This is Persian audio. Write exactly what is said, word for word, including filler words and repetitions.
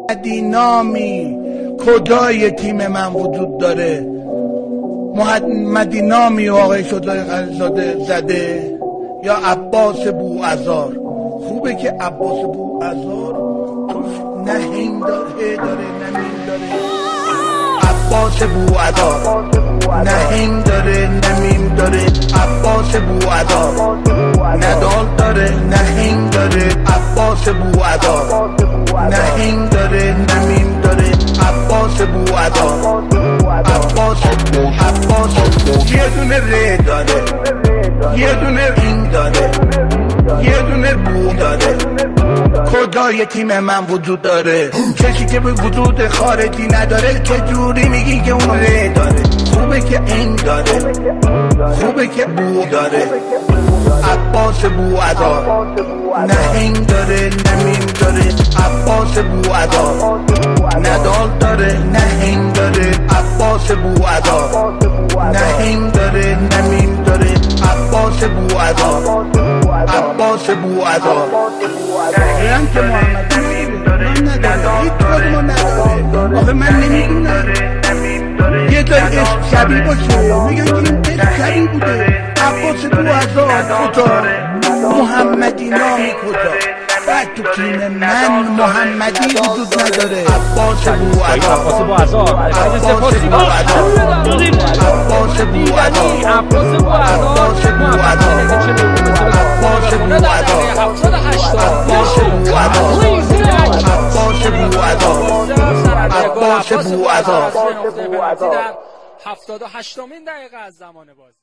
محمدی نامی کجای تیم من وجود داره؟ محمدی نامی آقای شجاع خلیلزاده زده یا عباس بوعزار؟ خوبه که عباس بوعزار توش نه هین داره نه میم داره. عباس بوعزار نه هین داره نه میم داره. عباس بوعزار نه دال داره نه هین داره. عباس بوعزار نه هین داره نه میم داره. عباس بوعزار عباس عباس یه دونه ر داره یه دونه این داره یه دونه بو داره. کجای تیم من وجود داره؟ کسی که به وجود خارجی نداره چه جوری میگی که اون ر داره؟ خوبه که این داره خوبه که بو داره. عباس بوعزار نه این داره نه میم داره. عباس بوعزار نه دال داره نه این داره. عباس بوعزار نه این داره نه میم داره. عباس بوعزار عباس بوعزار دقیقا که محمد من نداره هیچ کدومو نداره. آخه من نمیدونم یه داری عشق شبیه باشه میگن که این عشق شبیه بوده. عباس بوعزار کجا؟ محمدی نامی کجا؟ بعد تو تیم من محمدی وجود نداره. عباس بوعزار عباس بوعزار عباس بوعزار عباس بوعزار عباس عباس بوعزار هفتاد و هشتمین دقیقه از زمان بازی.